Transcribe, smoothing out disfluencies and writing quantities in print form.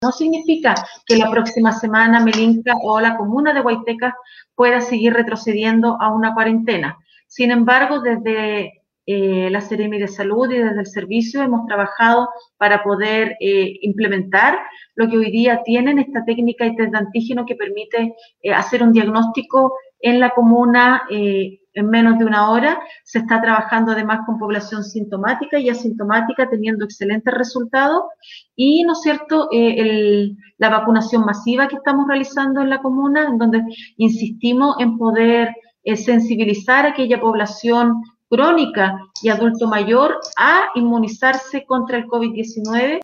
no significa que la próxima semana Melinca o la comuna de Guaytecas pueda seguir retrocediendo a una cuarentena. Sin embargo, desde la Seremi de Salud y desde el servicio hemos trabajado para poder implementar lo que hoy día tienen, esta técnica y test de antígeno que permite hacer un diagnóstico en la comuna en menos de una hora. Se está trabajando además con población sintomática y asintomática, teniendo excelentes resultados. Y, ¿no es cierto?, la vacunación masiva que estamos realizando en la comuna, en donde insistimos en poder sensibilizar a aquella población crónica y adulto mayor a inmunizarse contra el COVID-19.